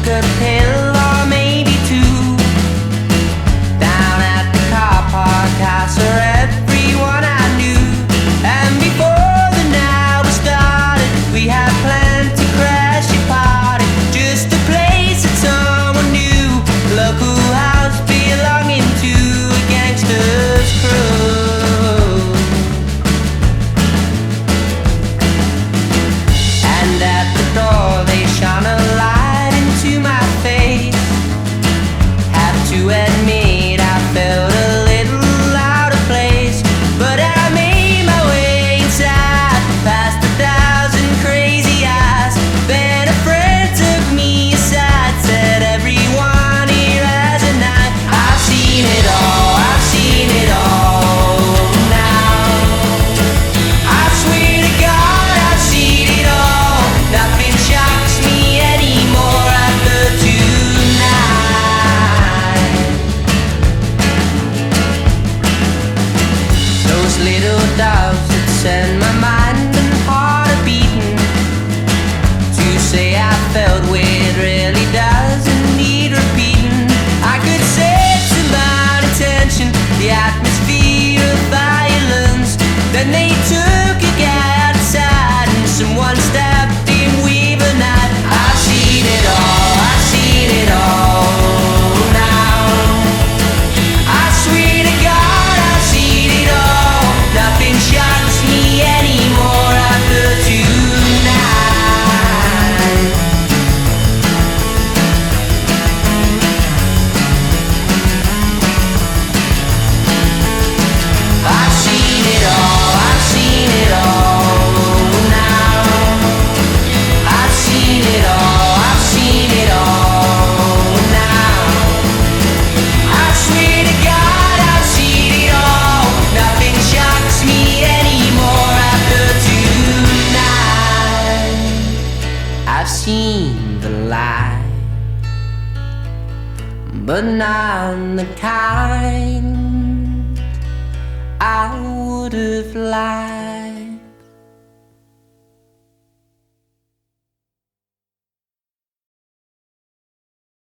a pill or maybe two. Down at the car park I saw everyone I knew. And before the night was started, we had planned to crash a party, just a place that someone knew, local house belonging to a gangster's crew. And at the door they shone a light into my face. Have to admit I felt a little out of place, but I made my way inside, past 1,000 crazy eyes. Then a friend took me aside, said everyone here has a knife. I've seen it all, I've seen it all now. I swear to God I've seen it all. Nothing shocks me anymore after tonight. Those little doves that send my mind and heart a beating, to say I felt weird really doesn't need repeating. I could sense about attention, the atmosphere of violence. Then they took a guy outside and someone stabbed him with a knife. I've seen it all, I've seen it all now. I swear to God I've seen it all. Nothing shocks me anymore after tonight. I've seen it all, I've seen it all now. I've seen it all, I've seen it all now. I swear to God I've seen it all. Nothing shocks me anymore after tonight. I've seen the light, but not the kind I would have liked.